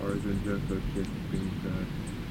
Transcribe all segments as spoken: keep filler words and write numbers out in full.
Oregon Junko chick being fed.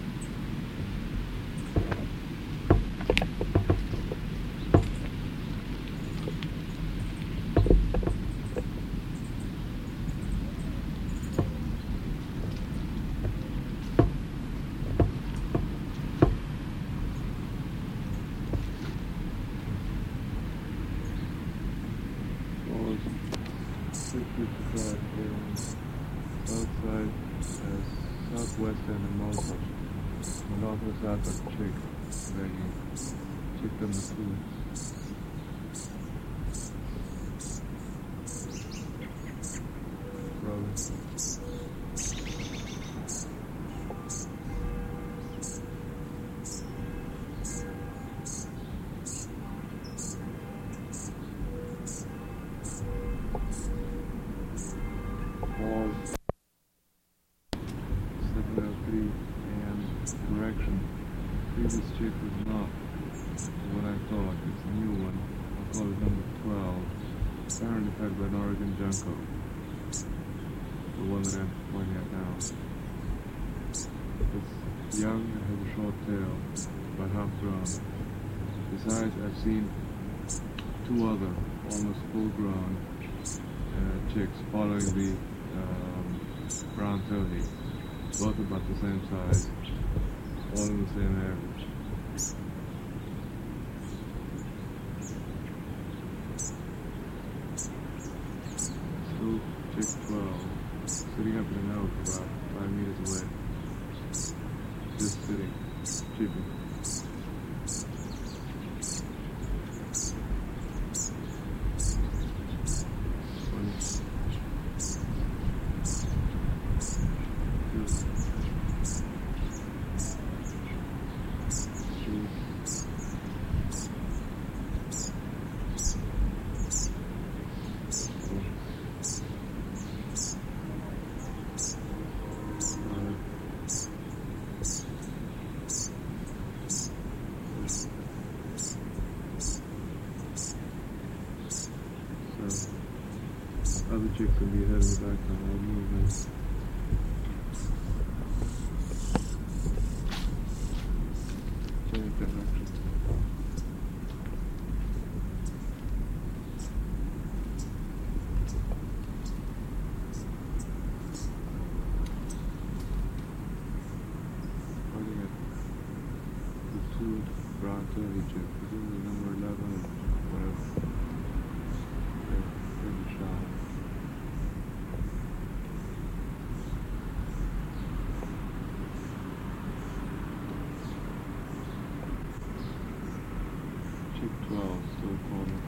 six fifty-five here outside uh, southwest Anamosa, and also south of Chick, begging Chick on the food. Rolling. Pause. seven oh three a m correction. Previous chick was not what I thought. It's a new one. I'll call it number twelve. Apparently fed by an Oregon Junko. The one that I'm pointing at now. It's young and has a short tail, about half grown. Besides, I've seen two other, almost full grown uh, chicks following the um, brown towhee, both about the same size, all in the same average. Still chick twelve, sitting up in an oak about five meters away, just sitting, cheeping. Other chicks will be ahead of the back on all movements. Change direction. Pointing at the two brown towhee chicks, presumably number eleven and whatever. They're in the shot. Chick twelve, still calling.